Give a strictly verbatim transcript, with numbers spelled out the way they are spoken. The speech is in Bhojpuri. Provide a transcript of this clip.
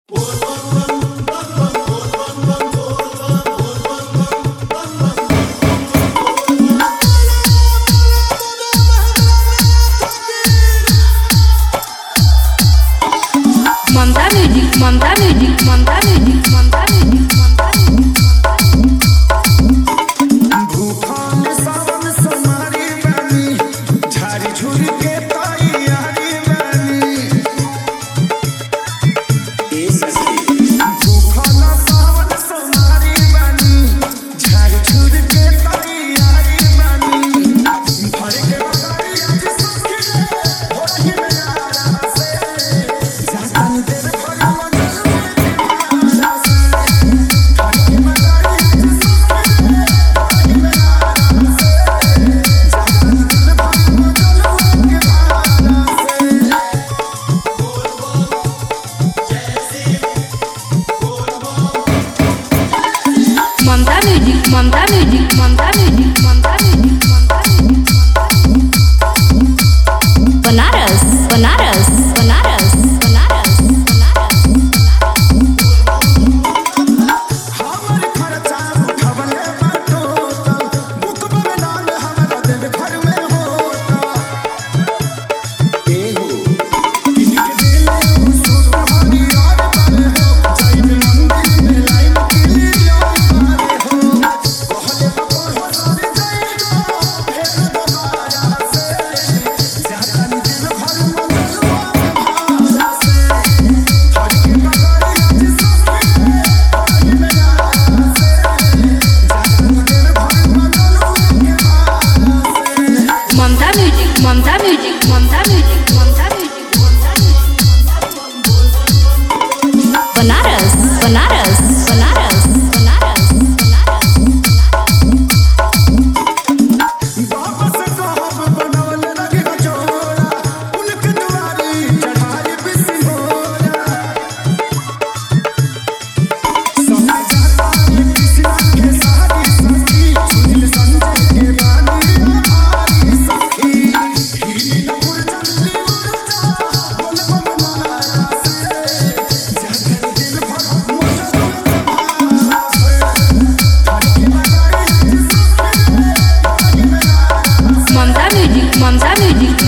Manta music, manta music, manta music, manta music, manta music. भूखान सावन समारी बानी, झारी झुरी के तैयारी बानी। भूखान सावन समारी बानी, झारी झुरी के तैयारी बानी। भर के बगारी आज सखी रे, हो रही नजारा से। जातन देव भर मगन में दीवाना से। भर के बगारी आज सखी रे, हो रही नजारा से। जातन देव भर मगन में दीवाना से। Manta music, manta music, manta music, manta music, manta music. Banaras, Banaras, Banaras, Banaras, Banaras. हमर खर्चा उठवले बाटो त मुकबल नाम हमरा देव घर में होता। एहो इनके दिले सुर हरी और बारे हो, जय मंदिर में लाइन के लिए बारे हो। कहले बपर हो सारे जय गो, फेर दोबारा से। जातन दिल घर मंगल भारा से। हर के बगारी आज सखी रे, होई नजारा से। जातन दिल घर मंगल के भारा से। Manta music, manta music, manta music, manta music, manta music. Banaras, Banaras, Banaras, Banaras, Banaras. बाबा से कहब बनवल रंग जोड़ा, उनके दुआरी चढ़ाई बिसिहोरा। समय जाता है कृष्णा के सारी सखी, सुनील संजय के रानी आभारी सखी। हीरी नपुर चंदी उड़ता, बोल बम मारा से। जातन दिल भर मगन में दीवाना से। हर के बगारी आज सखी रे, होई नजारा से। Manta music, manta music,